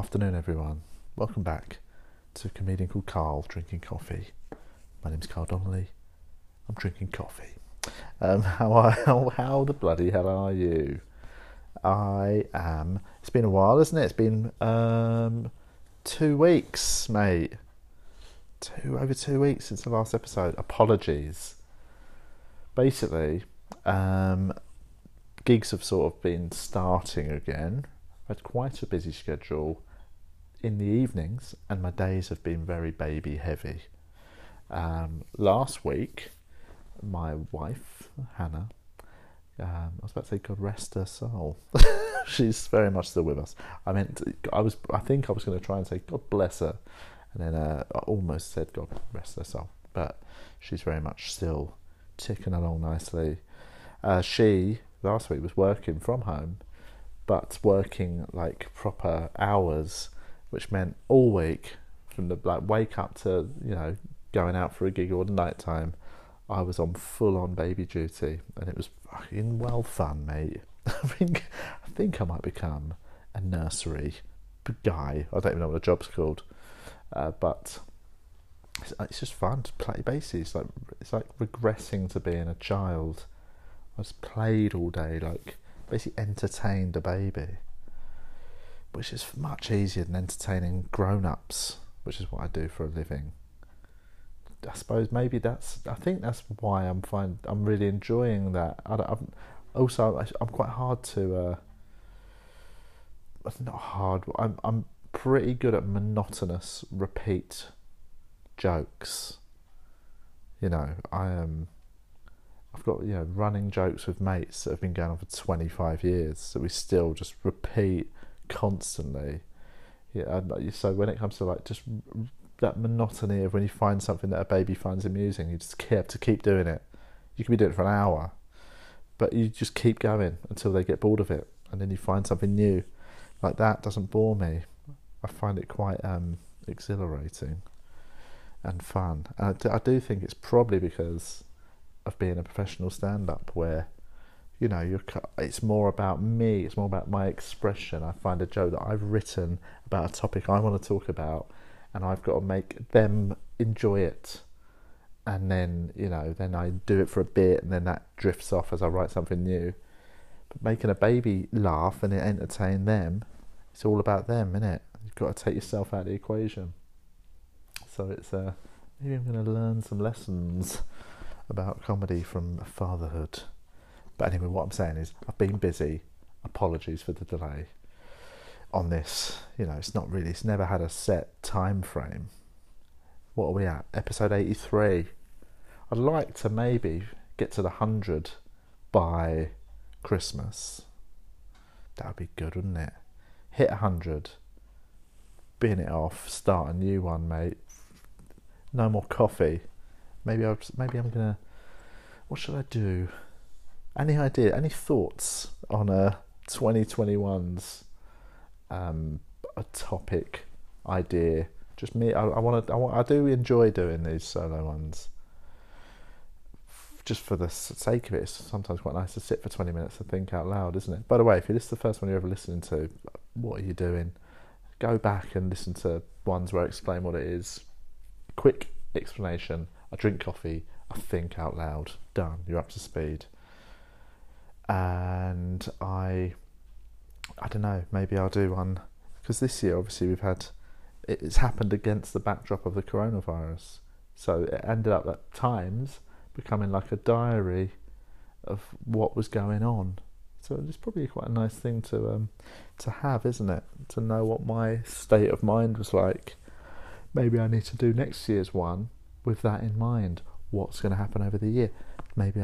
Afternoon, everyone. Welcome back to a comedian called Carl drinking coffee. My name's Carl Donnelly. I'm drinking coffee. How the bloody hell are you? I am. It's been a while, isn't it? It's been 2 weeks, mate. Over 2 weeks since the last episode. Apologies. Basically, gigs have sort of been starting again. I've had quite a busy schedule in the evenings, and my days have been very baby heavy. Last week, my wife Hannah, I was about to say God rest her soul. She's very much still with us. I think I was going to try and say God bless her, and then I almost said God rest her soul. But she's very much still ticking along nicely. She last week was working from home, but working like proper hours, which meant all week, from the wake up to going out for a gig or night time, I was on full on baby duty, and it was fucking well fun, mate. I think I might become a nursery guy. I don't even know what the job's called, but it's just fun to play bases. It's like regressing to being a child. I just played all day, basically entertained a baby, which is much easier than entertaining grown-ups, which is what I do for a living. I suppose maybe I think that's why I'm really enjoying that. I'm quite hard to not hard. I'm pretty good at monotonous repeat jokes. I've got running jokes with mates that have been going on for 25 years, so we still just repeat constantly. So when it comes to just that monotony of when you find something that a baby finds amusing, you just have to keep doing it. You can be doing it for an hour, but you just keep going until they get bored of it, and then you find something new. Like that doesn't bore me. I find it quite exhilarating and fun. And I do think it's probably because of being a professional stand-up, where it's more about me, it's more about my expression. I find a joke that I've written about a topic I want to talk about, and I've got to make them enjoy it, and then then I do it for a bit, and then that drifts off as I write something new. But making a baby laugh and entertain them, it's all about them, isn't it? You've got to take yourself out of the equation. So it's maybe I'm going to learn some lessons about comedy from fatherhood. But anyway, what I'm saying is I've been busy. Apologies for the delay on this. It's never had a set time frame. What are we at? Episode 83. I'd like to maybe get to the 100 by Christmas. That would be good, wouldn't it? Hit 100, bin it off, start a new one, mate. No more coffee. Maybe I'm gonna. What should I do? Any idea? Any thoughts on 2021's a topic idea? Just me. I do enjoy doing these solo ones. Just for the sake of it, it's sometimes quite nice to sit for 20 minutes and think out loud, isn't it? By the way, if this is the first one you're ever listening to, what are you doing? Go back and listen to ones where I explain what it is. Quick explanation. I drink coffee, I think out loud. Done. You're up to speed. And I don't know, maybe I'll do one, because this year obviously it's happened against the backdrop of the coronavirus, so it ended up at times becoming like a diary of what was going on. So it's probably quite a nice thing to have, isn't it? To know what my state of mind was like. Maybe I need to do next year's one with that in mind. What's going to happen over the year? Maybe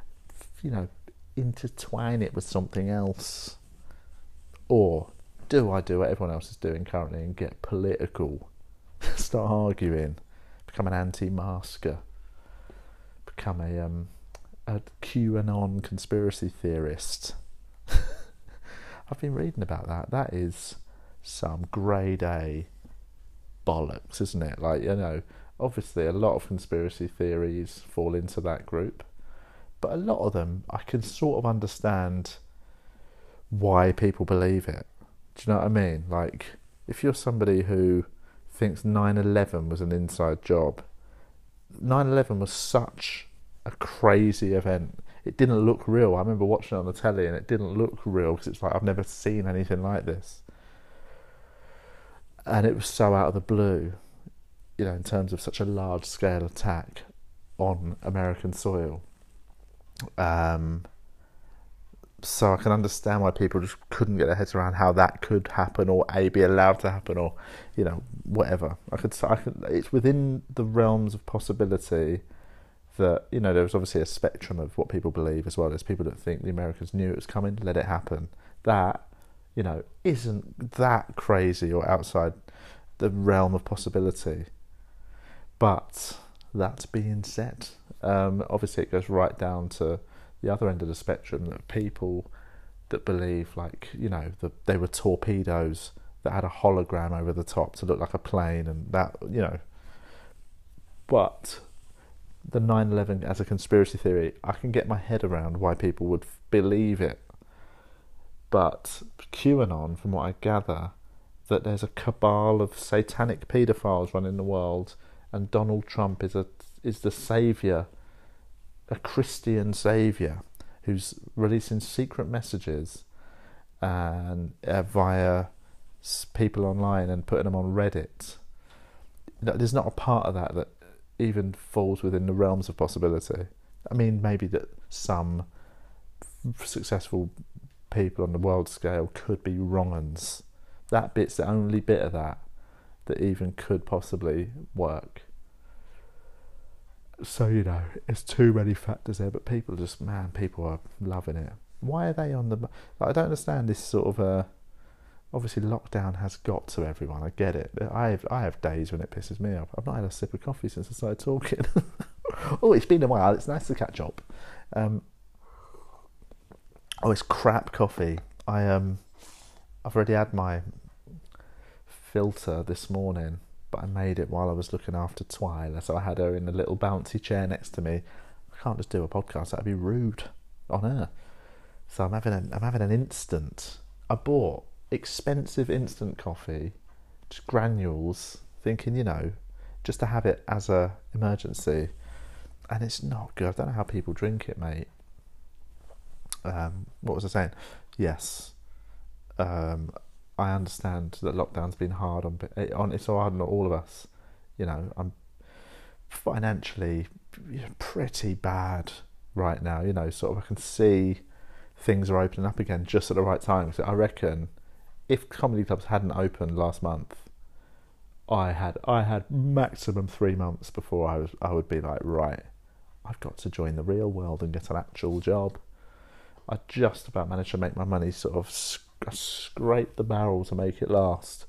intertwine it with something else. Or do I do what everyone else is doing currently and get political? Start arguing. Become an anti-masker. Become a QAnon conspiracy theorist. I've been reading about that. That is some grade A bollocks, isn't it? Obviously a lot of conspiracy theories fall into that group, but a lot of them I can sort of understand why people believe it. Do you know what I mean? if you're somebody who thinks 9/11 was an inside job, 9/11 was such a crazy event. It didn't look real. I remember watching it on the telly and it didn't look real because it's like, I've never seen anything like this. And it was so out of the blue, in terms of such a large scale attack on American soil. So I can understand why people just couldn't get their heads around how that could happen, or be allowed to happen, or whatever. It's within the realms of possibility that there's obviously a spectrum of what people believe as well. There's people that think the Americans knew it was coming, let it happen. That isn't that crazy or outside the realm of possibility. But that being said, obviously it goes right down to the other end of the spectrum, that people that believe they were torpedoes that had a hologram over the top to look like a plane, and that but the 9/11 as a conspiracy theory, I can get my head around why people would believe it. But QAnon, from what I gather, that there's a cabal of satanic paedophiles running the world, and Donald Trump is the saviour, a Christian saviour, who's releasing secret messages and via people online and putting them on Reddit. There's not a part of that even falls within the realms of possibility. I mean, maybe that some successful people on the world scale could be wrong uns. That bit's the only bit of that even could possibly work. So, it's too many factors there, but people are loving it. Why are they on the... I don't understand this sort of... obviously, lockdown has got to everyone. I get it. I have days when it pisses me off. I've not had a sip of coffee since I started talking. Oh, it's been a while. It's nice to catch up. It's crap coffee. I've already had my filter this morning, but I made it while I was looking after Twyla, so I had her in a little bouncy chair next to me. I can't just do a podcast, that'd be rude on her. So I'm having an instant. I bought expensive instant coffee, just granules, thinking, just to have it as a emergency, and it's not good. I don't know how people drink it, mate. What was I saying? Yes. I understand that lockdown's been hard it's hard on all of us. I'm financially pretty bad right now. Sort of I can see things are opening up again just at the right time. So I reckon if comedy clubs hadn't opened last month, I had maximum 3 months before I would be like, right, I've got to join the real world and get an actual job. I just about managed to make my money sort of scrape the barrel to make it last.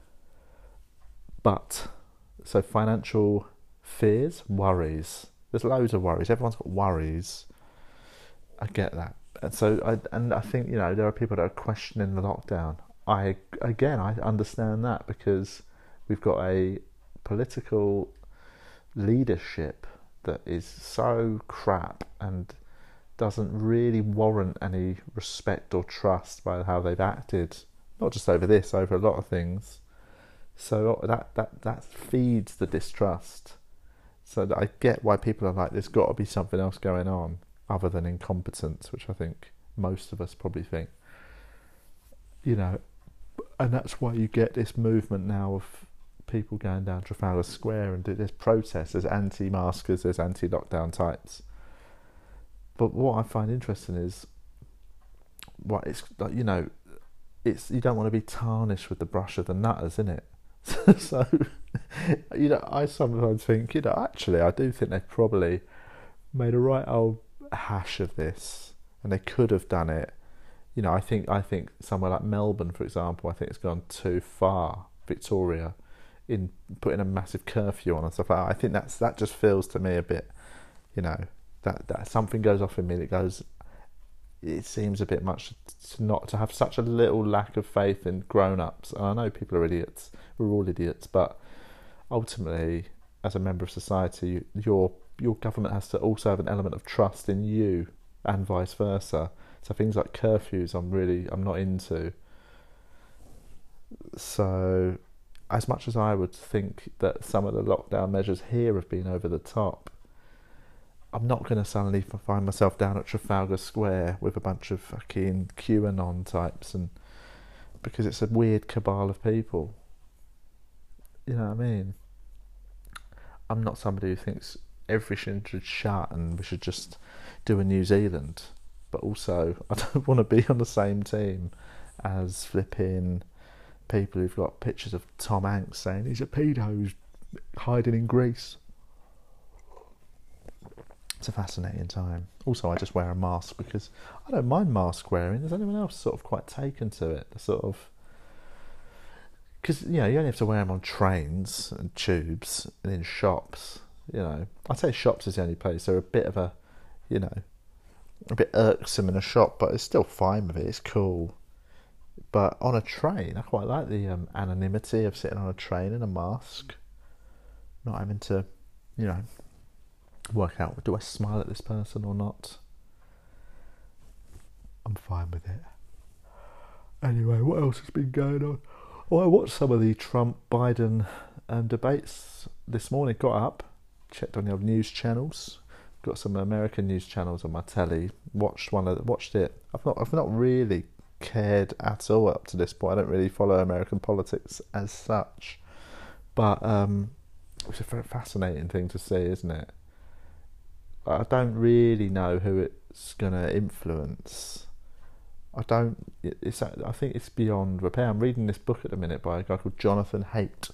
But, so financial fears, worries. There's loads of worries. Everyone's got worries. I get that. And so, I think, there are people that are questioning the lockdown. I understand that, because we've got a political leadership that is so crap and doesn't really warrant any respect or trust by how they've acted, not just over this, over a lot of things. So that feeds the distrust. So that I get why people are like, there's got to be something else going on other than incompetence, which I think most of us probably think. And that's why you get this movement now of people going down Trafalgar Square and there's protests, there's anti-maskers, there's anti-lockdown types. But what I find interesting is, it's like, it's, you don't want to be tarnished with the brush of the nutters, innit? So, I sometimes think, actually, I do think they've probably made a right old hash of this, and they could have done it. I think somewhere like Melbourne, for example, I think it's gone too far. Victoria, in putting a massive curfew on and stuff like that. I think that just feels to me a bit, that something goes off in me that goes, it seems a bit much to have such a little lack of faith in grown-ups. And I know people are idiots, we're all idiots, but ultimately, as a member of society, your government has to also have an element of trust in you, and vice versa. So things like curfews, I'm not into. So, as much as I would think that some of the lockdown measures here have been over the top, I'm not going to suddenly find myself down at Trafalgar Square with a bunch of fucking QAnon types, and because it's a weird cabal of people. You know what I mean? I'm not somebody who thinks everything should shut and we should just do a New Zealand, but also I don't want to be on the same team as flipping people who've got pictures of Tom Hanks saying he's a pedo who's hiding in Greece. It's a fascinating time. Also, I just wear a mask because I don't mind mask wearing. Is anyone else sort of quite taken to it? The sort of, because you only have to wear them on trains and tubes and in shops. I'd say shops is the only place they're a bit of a bit irksome in a shop, but it's still fine with it. It's cool. But on a train, I quite like the anonymity of sitting on a train in a mask, not having to, work out, do I smile at this person or not? I'm fine with it. Anyway, what else has been going on? Oh, I watched some of the Trump-Biden debates this morning. Got up, checked on the old news channels. Got some American news channels on my telly. Watched it. I've not really cared at all up to this point. I don't really follow American politics as such, but it's a very fascinating thing to see, isn't it? I don't really know who it's going to influence. I think it's beyond repair. I'm reading this book at the minute by a guy called Jonathan Haidt,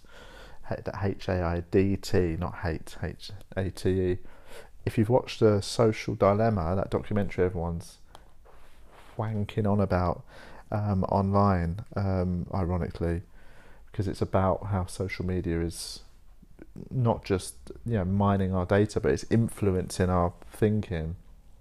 Haidt, not hate, Hate. If you've watched The Social Dilemma, that documentary everyone's wanking on about online, ironically, because it's about how social media is not just mining our data, but it's influencing our thinking.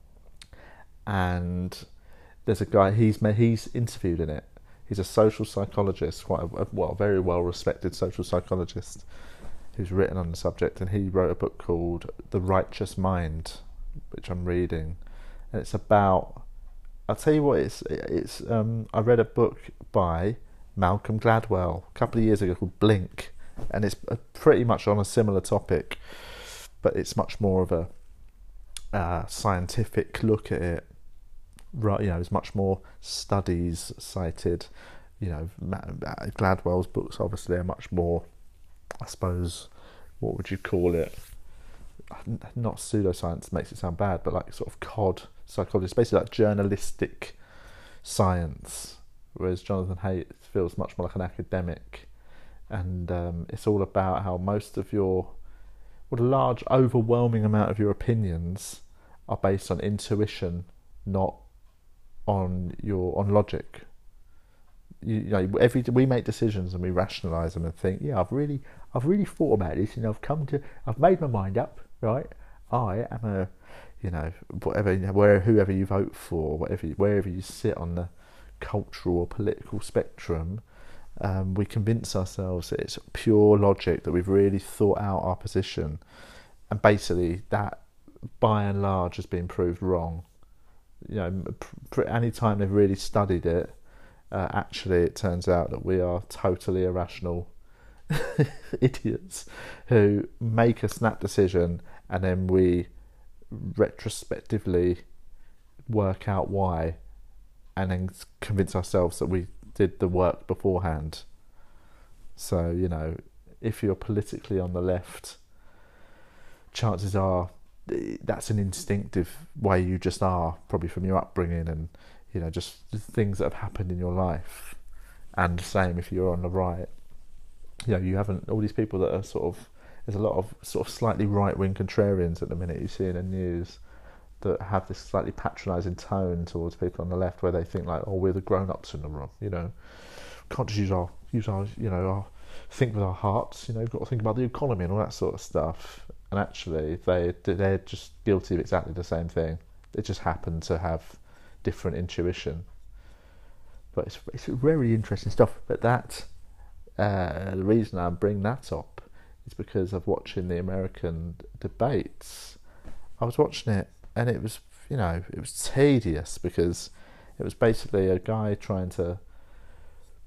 And there's a guy he's interviewed in it. He's a social psychologist, quite a very well respected social psychologist who's written on the subject, and he wrote a book called The Righteous Mind, which I'm reading, and it's about, I'll tell you what, it's I read a book by Malcolm Gladwell a couple of years ago called Blink, and it's pretty much on a similar topic, but it's much more of a scientific look at it. Right, there's much more studies cited. Gladwell's books obviously are much more, I suppose, what would you call it? Not pseudoscience, makes it sound bad, but like sort of cod psychology. It's basically like journalistic science, whereas Jonathan Haidt feels much more like an academic. And it's all about how most of a large, overwhelming amount of your opinions are based on intuition, not on logic. We make decisions and we rationalise them and think, I've really thought about this, and I've made my mind up, right? I am whoever you vote for, wherever you sit on the cultural or political spectrum. We convince ourselves that it's pure logic, that we've really thought out our position, and basically that, by and large, has been proved wrong. Any time they've really studied it, actually it turns out that we are totally irrational idiots who make a snap decision and then we retrospectively work out why, and then convince ourselves that we did the work beforehand. So, if you're politically on the left, chances are that's an instinctive way you just are, probably from your upbringing and just things that have happened in your life. And the same if you're on the right, you haven't, all these people that are there's a lot of sort of slightly right-wing contrarians at the minute you see in the news that have this slightly patronising tone towards people on the left, where they think like, we're the grown-ups in the room, can't just use our think with our hearts, we've got to think about the economy and all that sort of stuff. And actually they're just guilty of exactly the same thing. They just happen to have different intuition. But it's very interesting stuff. But the reason I bring that up is because of watching the American debates. I was watching it, and it was tedious, because it was basically a guy trying to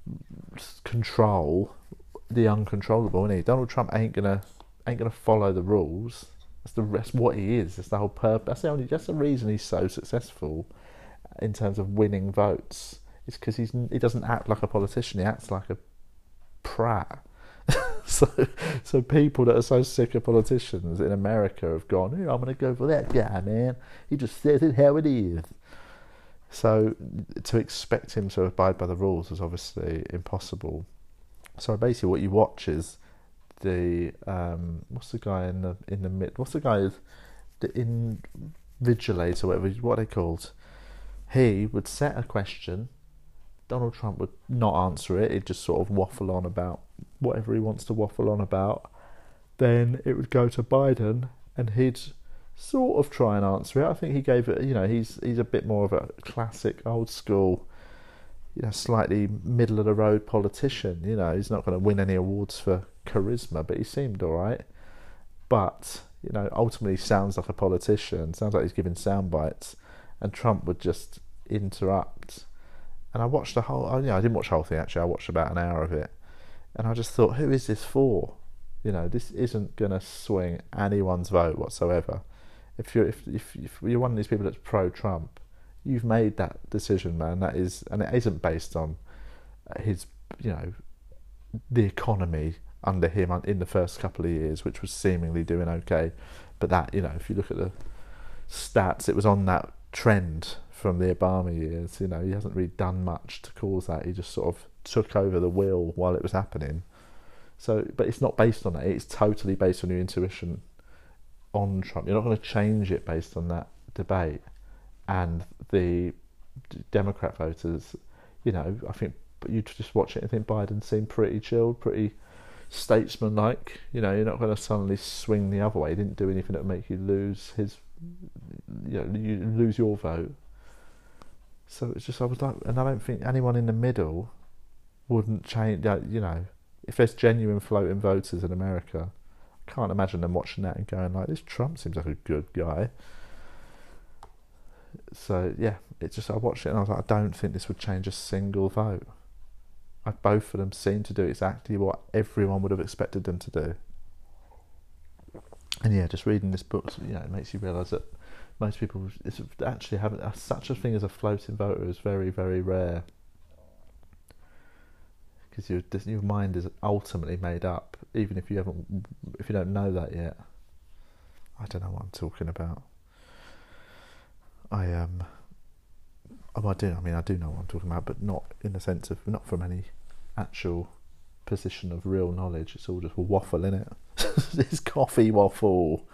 control the uncontrollable, isn't he? Donald Trump ain't gonna follow the rules. That's the rest. What he is. That's the whole purpose. That's the reason he's so successful in terms of winning votes. It's because he doesn't act like a politician. He acts like a prat. So people that are so sick of politicians in America have gone, I'm going to go for that guy, man. He just says it how it is. So to expect him to abide by the rules is obviously impossible. So basically, what you watch is the what's the guy in the mid? What's the guy in Vigilate or whatever? What are they called? He would set a question. Donald Trump would not answer it. He'd just sort of waffle on about whatever he wants to waffle on about. Then it would go to Biden, and he'd sort of try and answer it. I think he gave it. He's a bit more of a classic, old school, slightly middle of the road politician. He's not going to win any awards for charisma, but he seemed all right. But ultimately, sounds like a politician. Sounds like he's giving sound bites, and Trump would just interrupt. And I watched the whole. I didn't watch the whole thing actually. I watched about an hour of it, and I just thought, who is this for? This isn't going to swing anyone's vote whatsoever. If you're one of these people that's pro-Trump, you've made that decision, man. That is, and it isn't based on his, the economy under him in the first couple of years, which was seemingly doing okay. But that, if you look at the stats, it was on that trend from the Obama years. He hasn't really done much to cause that. He just sort of took over the wheel while it was happening. So, but it's not based on that. It's totally based on your intuition on Trump. You're not going to change it based on that debate. And the Democrat voters, I think you just watch it and think Biden seemed pretty chilled, pretty statesman-like. You're not going to suddenly swing the other way. He didn't do anything that would make you lose you lose your vote. So it's just, I was like, and I don't think anyone in the middle wouldn't change. If there's genuine floating voters in America, I can't imagine them watching that and going like, this Trump seems like a good guy. So yeah, I watched it and I was like, I don't think this would change a single vote. Both of them seem to do exactly what everyone would have expected them to do. And yeah, just reading this book, it makes you realise that most people actually having such a thing as a floating voter is very, very rare. Because your mind is ultimately made up, even if you don't know that yet. I don't know what I'm talking about. I do know what I'm talking about, but not in the sense of, not from any actual position of real knowledge. It's all just waffle, innit? It's coffee waffle.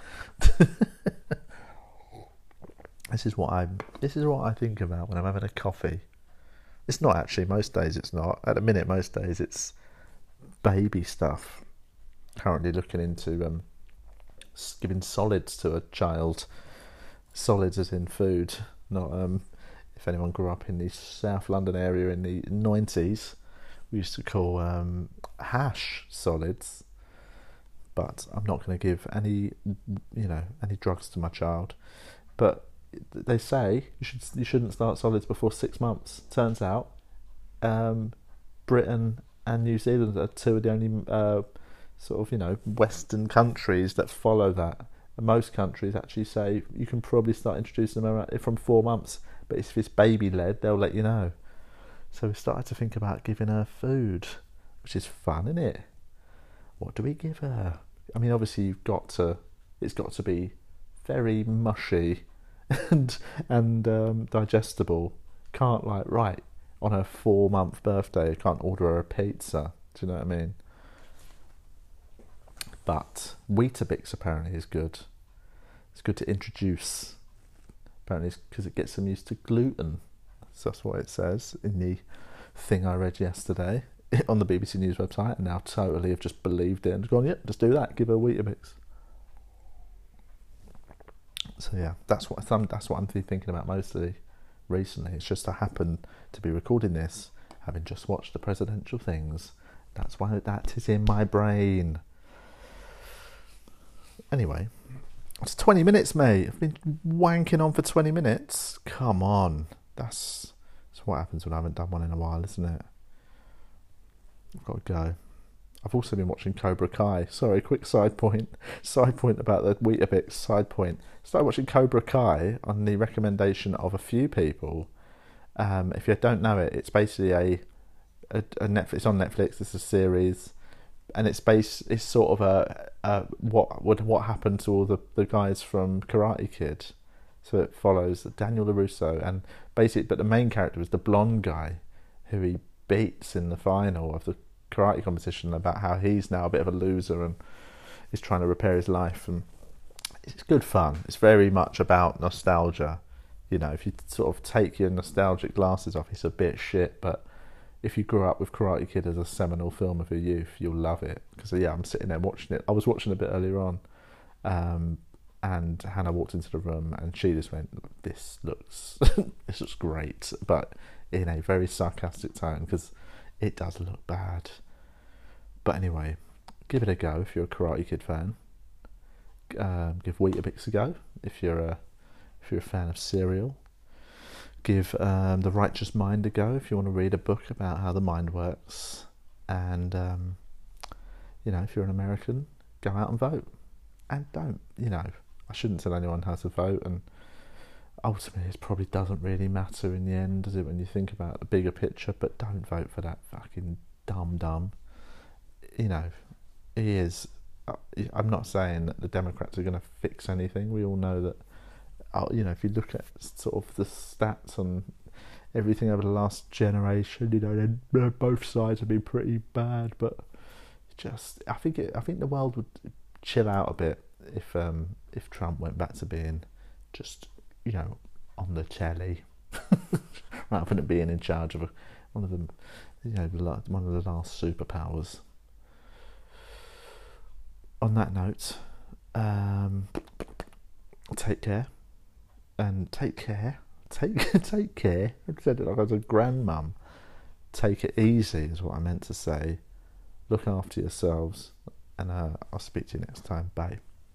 This is what I think about when I'm having a coffee. It's not actually, most days it's not. At the minute, most days it's baby stuff. Currently looking into giving solids to a child. Solids as in food, not if anyone grew up in the South London area in the 90s, we used to call hash solids. But I'm not going to give any drugs to my child. But they say you shouldn't start solids before 6 months. Turns out, Britain and New Zealand are two of the only Western countries that follow that. And most countries actually say you can probably start introducing them from 4 months, but if it's baby led, they'll let you know. So we started to think about giving her food, which is fun, isn't it? What do we give her? I mean, obviously it's got to be very mushy and digestible. Can't on her 4-month birthday, I can't order her a pizza. Do you know what I mean? But Weetabix apparently is good. It's good to introduce. Apparently it's because it gets them used to gluten. So that's what it says in the thing I read yesterday on the BBC News website, and now totally have just believed it and gone, yep, just do that, give her Weetabix. So yeah, that's what I'm thinking about mostly recently. It's just I happen to be recording this, having just watched the presidential things. That's why that is in my brain. Anyway, it's 20 minutes, mate. I've been wanking on for 20 minutes. Come on. That's what happens when I haven't done one in a while, isn't it? I've got to go. I've also been watching Cobra Kai. Sorry, quick side point. Side point about the Weetabix. Side point. Started watching Cobra Kai on the recommendation of a few people. If you don't know it, it's basically a Netflix. It's on Netflix. It's a series, and it's sort of a what happened to all the guys from Karate Kid. So it follows Daniel LaRusso and basically, but the main character is the blonde guy who he beats in the final of the karate competition, about how he's now a bit of a loser and is trying to repair his life, and it's good fun. It's very much about nostalgia. You know, if you sort of take your nostalgic glasses off, it's a bit shit, but if you grew up with Karate Kid as a seminal film of your youth, you'll love it. Because yeah, I'm sitting there watching it. I was watching a bit earlier on, and Hannah walked into the room and she just went, "This looks, this looks great," but in a very sarcastic tone, because it does look bad. But anyway, give it a go if you're a Karate Kid fan. Give Weetabix a go if you're a fan of cereal. Give The Righteous Mind a go if you want to read a book about how the mind works. And if you're an American, go out and vote. And don't, I shouldn't tell anyone how to vote, and ultimately it probably doesn't really matter in the end, does it, when you think about the bigger picture? But don't vote for that fucking dumb. He is. I'm not saying that the Democrats are going to fix anything. We all know that. If you look at sort of the stats on everything over the last generation, then both sides have been pretty bad. But I think the world would chill out a bit if Trump went back to being just on the telly rather than being in charge of one of them, one of the last superpowers. On that note, take care. And take care. Take care. I said it like I was a grandmum. Take it easy is what I meant to say. Look after yourselves, and I'll speak to you next time. Bye.